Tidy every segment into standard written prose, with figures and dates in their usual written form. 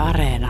Areena.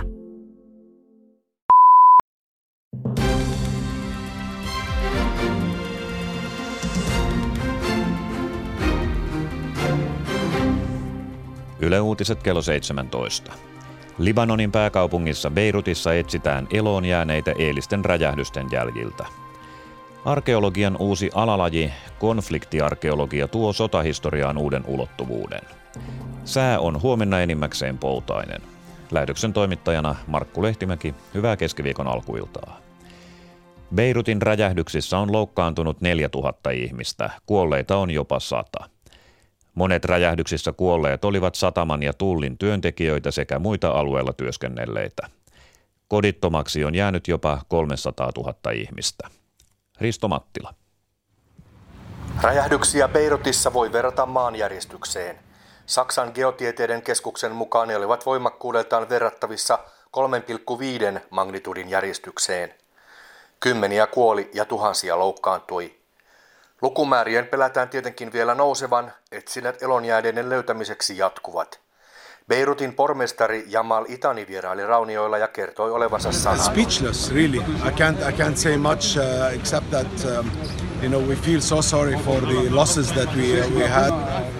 Yle Uutiset kello 17. Libanonin pääkaupungissa Beirutissa etsitään eloon jääneitä eilisten räjähdysten jäljiltä. Arkeologian uusi alalaji, konfliktiarkeologia, tuo sotahistoriaan uuden ulottuvuuden. Sää on huomenna enimmäkseen poutainen. Lähetyksen toimittajana Markku Lehtimäki, hyvää keskiviikon alkuiltaa. Beirutin räjähdyksissä on loukkaantunut 4000 ihmistä, kuolleita on jopa 100. Monet räjähdyksissä kuolleet olivat sataman ja tullin työntekijöitä sekä muita alueella työskennelleitä. Kodittomaksi on jäänyt jopa 300 000 ihmistä. Risto Mattila. Räjähdyksiä Beirutissa voi verrata maanjäristykseen. Saksan geotieteiden keskuksen mukaan ne olivat voimakkuudeltaan verrattavissa 3,5 magnitudin järistykseen. Kymmeniä kuoli ja tuhansia loukkaantui. Lukumäärien pelätään tietenkin vielä nousevan, etsinnät elonjääneiden löytämiseksi jatkuvat. Beirutin pormestari Jamal Itani vieraili raunioilla ja kertoi olevansa speechless, really. I can't say much except that we feel so sorry for the losses that we had.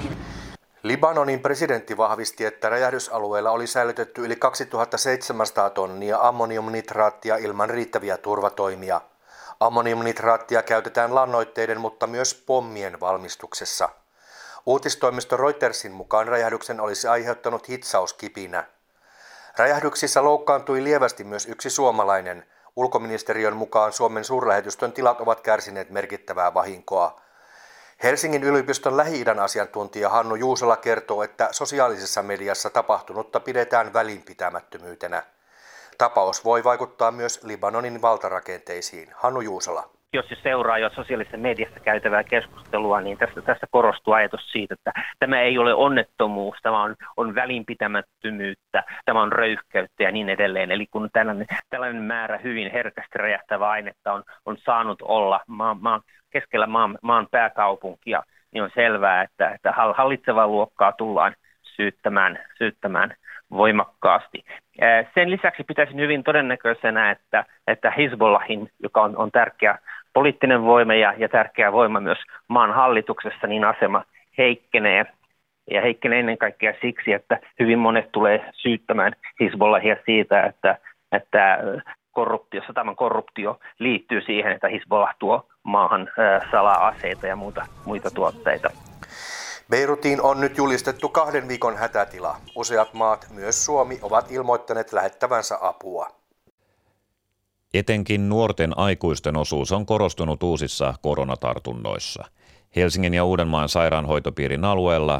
Libanonin presidentti vahvisti, että räjähdysalueella oli säilytetty yli 2700 tonnia ammoniumnitraattia ilman riittäviä turvatoimia. Ammoniumnitraattia käytetään lannoitteiden, mutta myös pommien valmistuksessa. Uutistoimisto Reutersin mukaan räjähdyksen olisi aiheuttanut hitsauskipinä. Räjähdyksissä loukkaantui lievästi myös yksi suomalainen. Ulkoministeriön mukaan Suomen suurlähetystön tilat ovat kärsineet merkittävää vahinkoa. Helsingin yliopiston Lähi-idän asiantuntija Hannu Juusola kertoo, että sosiaalisessa mediassa tapahtunutta pidetään välinpitämättömyytenä. Tapaus voi vaikuttaa myös Libanonin valtarakenteisiin. Hannu Juusola. Jos seuraa jo sosiaalisessa mediassa käytävää keskustelua, niin tässä korostuu ajatus siitä, että tämä ei ole onnettomuus, tämä on välinpitämättömyyttä, tämä on röyhkeyttä ja niin edelleen. Eli kun tällainen määrä hyvin herkästi räjähtävää ainetta on saanut olla keskellä maan pääkaupunkia, niin on selvää, että hallitsevaa luokkaa tullaan syyttämään voimakkaasti. Sen lisäksi pitäisin hyvin todennäköisenä, että Hizbollahin, joka on tärkeä poliittinen voima ja tärkeä voima myös maan hallituksessa, niin asema heikkenee. Ja heikkenee ennen kaikkea siksi, että hyvin monet tulee syyttämään Hizbollahia siitä, että sataman korruptio liittyy siihen, että Hizbollah tuo maahan salaa-aseita ja muita tuotteita. Beirutiin on nyt julistettu 2 viikon hätätila. Useat maat, myös Suomi, ovat ilmoittaneet lähettävänsä apua. Etenkin nuorten aikuisten osuus on korostunut uusissa koronatartunnoissa. Helsingin ja Uudenmaan sairaanhoitopiirin alueella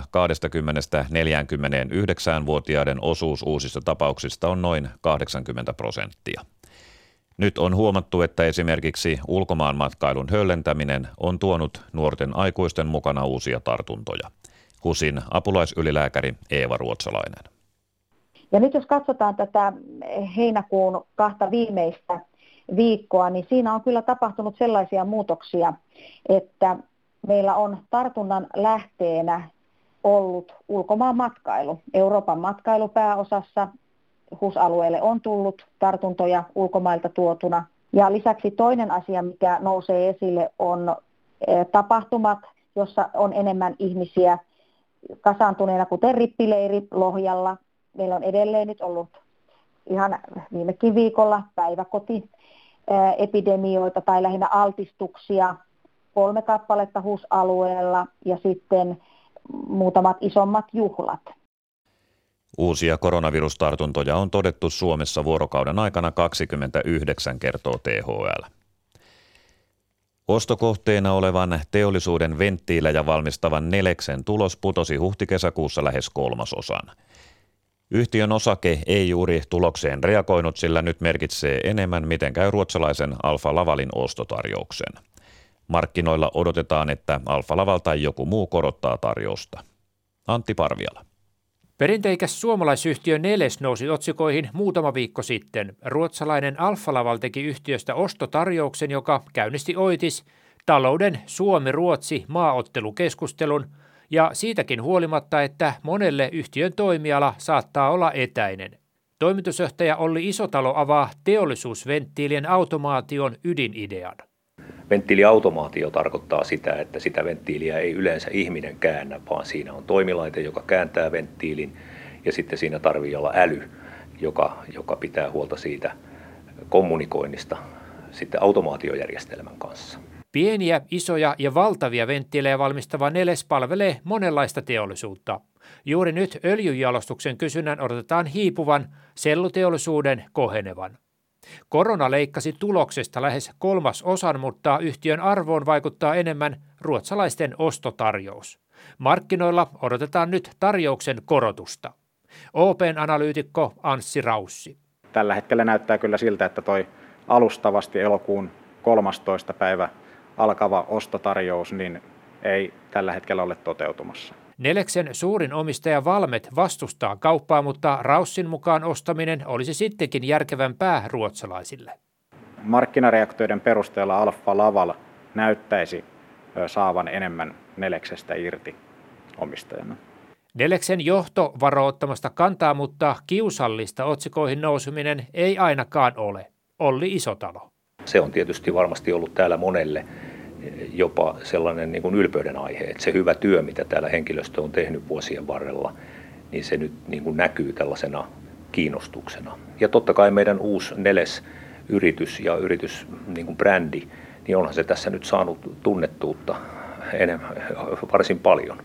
20–49-vuotiaiden osuus uusista tapauksista on noin 80%. Nyt on huomattu, että esimerkiksi ulkomaanmatkailun höllentäminen on tuonut nuorten aikuisten mukana uusia tartuntoja. HUSin apulaisylilääkäri Eeva Ruotsalainen. Ja nyt jos katsotaan tätä heinäkuun 2 viimeistä viikkoa, niin siinä on kyllä tapahtunut sellaisia muutoksia, että meillä on tartunnan lähteenä ollut ulkomaan matkailu. Euroopan matkailu pääosassa. HUS-alueelle on tullut tartuntoja ulkomailta tuotuna. Ja lisäksi toinen asia, mikä nousee esille, on tapahtumat, jossa on enemmän ihmisiä kasaantuneena, kuten rippileiri Lohjalla. Meillä on edelleen nyt ollut ihan viimekin viikolla päiväkotiepidemioita tai lähinnä altistuksia, 3 kappaletta HUS-alueella ja sitten muutamat isommat juhlat. Uusia koronavirustartuntoja on todettu Suomessa vuorokauden aikana 29, kertoo THL. Ostokohteena olevan teollisuuden venttiilejä valmistavan Nelexen tulos putosi huhti-kesäkuussa lähes 1/3. Yhtiön osake ei juuri tulokseen reagoinut, sillä nyt merkitsee enemmän, miten käy ruotsalaisen Alfa Lavalin ostotarjouksen. Markkinoilla odotetaan, että Alfa Laval tai joku muu korottaa tarjousta. Antti Parviala. Perinteikäs suomalaisyhtiö Neles nousi otsikoihin muutama viikko sitten. Ruotsalainen Alfa Laval teki yhtiöstä ostotarjouksen, joka käynnisti oitis talouden Suomi-Ruotsi maaottelukeskustelun ja siitäkin huolimatta, että monelle yhtiön toimiala saattaa olla etäinen. Toimitusjohtaja Olli Isotalo avaa teollisuusventtiilien automaation ydinidean. Venttiiliautomaatio tarkoittaa sitä, että sitä venttiiliä ei yleensä ihminen käännä, vaan siinä on toimilaite, joka kääntää venttiilin, ja sitten siinä tarvitsee olla äly, joka pitää huolta siitä kommunikoinnista sitten automaatiojärjestelmän kanssa. Pieniä, isoja ja valtavia venttiilejä valmistava Neles palvelee monenlaista teollisuutta. Juuri nyt öljyjalostuksen kysynnän odotetaan hiipuvan, selluteollisuuden kohenevan. Korona leikkasi tuloksesta lähes 1/3, mutta yhtiön arvoon vaikuttaa enemmän ruotsalaisten ostotarjous. Markkinoilla odotetaan nyt tarjouksen korotusta. OP:n analyytikko Anssi Raussi. Tällä hetkellä näyttää kyllä siltä, että toi alustavasti elokuun 13. päivä alkava ostotarjous niin ei tällä hetkellä ole toteutumassa. Neleksen suurin omistaja Valmet vastustaa kauppaa, mutta Raussin mukaan ostaminen olisi sittenkin järkevämpää ruotsalaisille. Markkinareaktioiden perusteella Alfa Laval näyttäisi saavan enemmän Neleksestä irti omistajana. Neleksen johto varoo ottamasta kantaa, mutta kiusallista otsikoihin nouseminen ei ainakaan ole. Olli Isotalo. Se on tietysti varmasti ollut täällä monelle jopa sellainen niin kuin ylpeyden aihe, että se hyvä työ, mitä täällä henkilöstö on tehnyt vuosien varrella, niin se nyt niin kuin näkyy tällaisena kiinnostuksena. Ja totta kai meidän uusi Neles-yritys ja yritys niin kuin brändi, niin onhan se tässä nyt saanut tunnettuutta varsin paljon.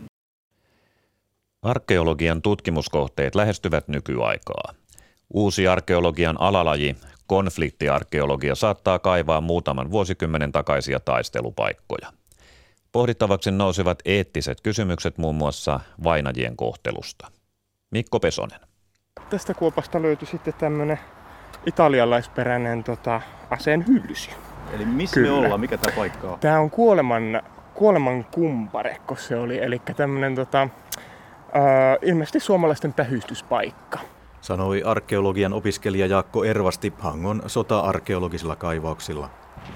Arkeologian tutkimuskohteet lähestyvät nykyaikaa. Uusi arkeologian alalaji, konfliktiarkeologia, saattaa kaivaa muutaman vuosikymmenen takaisia taistelupaikkoja. Pohdittavaksi nousevat eettiset kysymykset muun muassa vainajien kohtelusta. Mikko Pesonen. Tästä kuopasta löytyi sitten tämmöinen italialaisperäinen aseen hylsy. Eli missä me ollaan? Mikä tämä paikka on? Tämä on kuoleman kumparekko se oli, eli tämmöinen ilmeisesti suomalaisten tähystyspaikka. Sanoi arkeologian opiskelija Jaakko Ervasti Hangon sota-arkeologisilla kaivauksilla.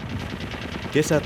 Kesä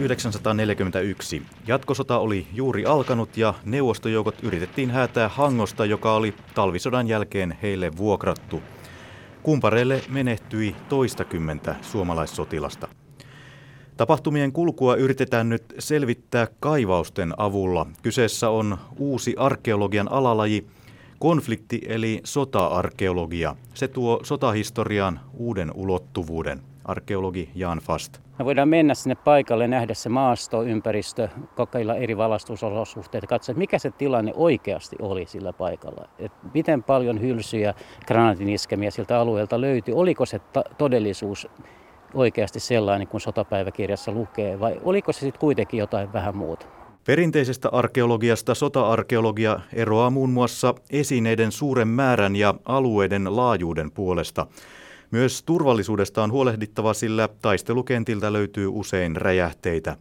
1941. Jatkosota oli juuri alkanut ja neuvostojoukot yritettiin häätää Hangosta, joka oli talvisodan jälkeen heille vuokrattu. Kumpareille menehtyi toistakymmentä suomalaissotilasta. Tapahtumien kulkua yritetään nyt selvittää kaivausten avulla. Kyseessä on uusi arkeologian alalaji, konflikti- eli sota-arkeologia. Se tuo sotahistoriaan uuden ulottuvuuden. Arkeologi Jan Fast. Me voidaan mennä sinne paikalle, nähdä se maasto, ympäristö, kokeilla eri valastusolosuhteita, katsoa, mikä se tilanne oikeasti oli sillä paikalla. Et miten paljon hylsyjä, granaatiniskemiä siltä alueelta löytyi. Oliko se todellisuus oikeasti sellainen kuin sotapäiväkirjassa lukee, vai oliko se sitten kuitenkin jotain vähän muuta? Perinteisestä arkeologiasta sota-arkeologia eroaa muun muassa esineiden suuren määrän ja alueiden laajuuden puolesta. Myös turvallisuudesta on huolehdittava, sillä taistelukentiltä löytyy usein räjähteitä.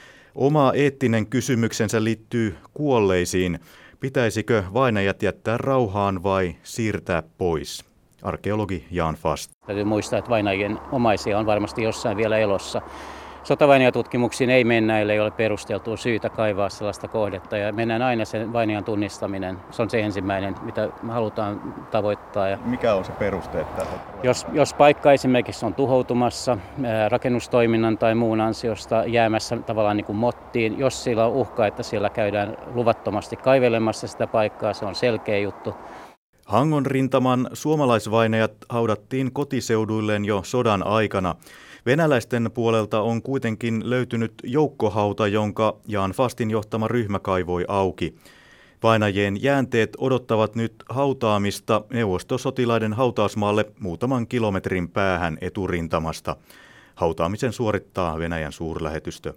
Oma eettinen kysymyksensä liittyy kuolleisiin. Pitäisikö vainajat jättää rauhaan vai siirtää pois? Arkeologi Jan Fast. Täytyy muistaa, että vainajien omaisia on varmasti jossain vielä elossa. Sotavainajatutkimuksiin ei mennä, ellei ole perusteltua syytä kaivaa sellaista kohdetta. Ja mennään aina sen vainajan tunnistaminen. Se on se ensimmäinen, mitä me halutaan tavoittaa. Mikä on se peruste? Että jos paikka esimerkiksi on tuhoutumassa rakennustoiminnan tai muun ansiosta jäämässä tavallaan niin kuin mottiin, jos sillä on uhka, että siellä käydään luvattomasti kaivelemassa sitä paikkaa, se on selkeä juttu. Hangon rintaman suomalaisvainajat haudattiin kotiseuduilleen jo sodan aikana. Venäläisten puolelta on kuitenkin löytynyt joukkohauta, jonka Jan Fastin johtama ryhmä kaivoi auki. Vainajien jäänteet odottavat nyt hautaamista neuvostosotilaiden hautausmaalle muutaman kilometrin päähän eturintamasta. Hautaamisen suorittaa Venäjän suurlähetystö.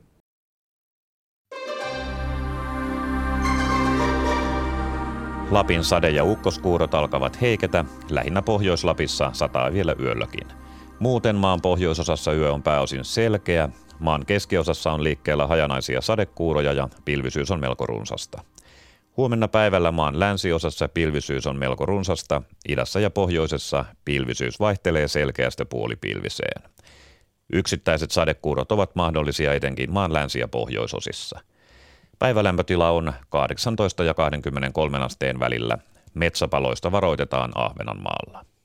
Lapin sade- ja ukkoskuurot alkavat heiketä, lähinnä Pohjois-Lapissa sataa vielä yölläkin. Muuten maan pohjoisosassa yö on pääosin selkeä, maan keskiosassa on liikkeellä hajanaisia sadekuuroja ja pilvisyys on melko runsasta. Huomenna päivällä maan länsiosassa pilvisyys on melko runsasta, idässä ja pohjoisessa pilvisyys vaihtelee selkeästä puolipilviseen. Yksittäiset sadekuurot ovat mahdollisia etenkin maan länsi- ja pohjoisosissa. Päivälämpötila on 18 ja 23 asteen välillä. Metsäpaloista varoitetaan Ahvenanmaalla.